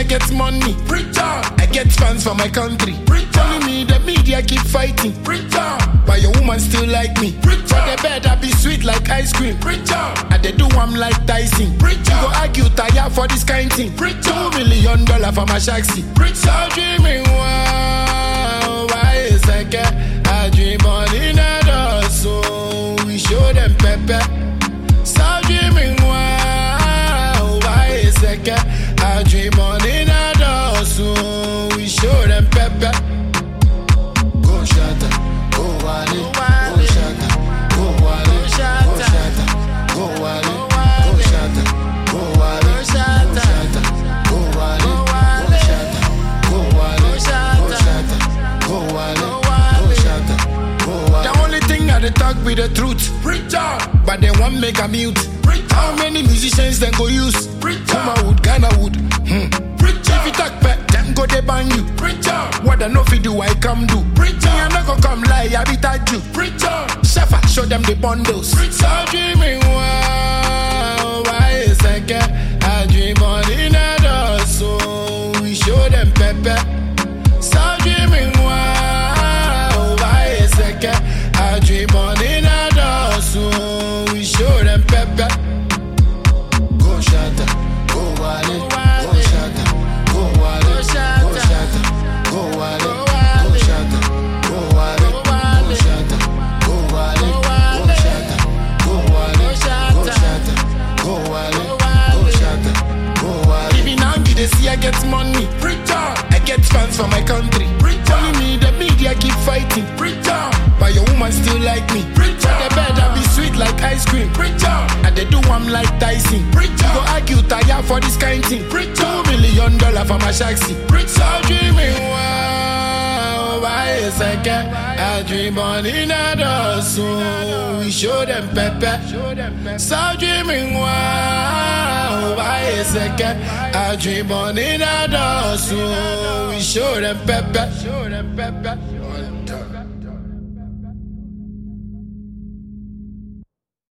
I get money. I get fans for my country. Telling me the media keep fighting. But your woman still like me. For the bed I be sweet like ice cream. I they do I'm like Tyson. You go argue tire for this kind thing. $2 million for my shaxi. So dreaming wow, why is I get? I dream on in a so we show them pepper. So dreaming wow, why is I get? I dream on in a so we show them pepper. Go shatter, go wale, go shatter, go wale, go shatter, go wale, go shatter, go wale, go shatter, go wale, go shatter, go wale, go shatter, go wale, go shatter, go wale. The only thing I talk with the truth, but they won't make a mute. How many musicians then go use? Kuma wood, Ghana wood. If you talk back, them go they ban you. What I know fi do, I come do. I'm not gonna come lie, I be that you. Shafa, show them the bundles. So dreaming wow, why is I get? I dream on in a so we show them pepper. So dreaming wow, why is I get? I dream on in a so we show them pepper. Go shatter, go wale, go shatter, go wale, go shatter, go wale, go shatter, go wale, go shatter, go wale, go shatter, go wale, go shatter, go wale, go shatter, go wale. Even now you dey see I get money. I get fans for my country. Telling me the media keep fighting. But your woman still like me. For the bed I be sweet like ice cream. And they do I'm like Tyson. You go argue tire for this kind thing. $2 million for my shaxi. So dreaming wow, why is I get? I dream on in a so we show them pepper. So dreaming wow, why is I get? I dream on in a so we show them pepper.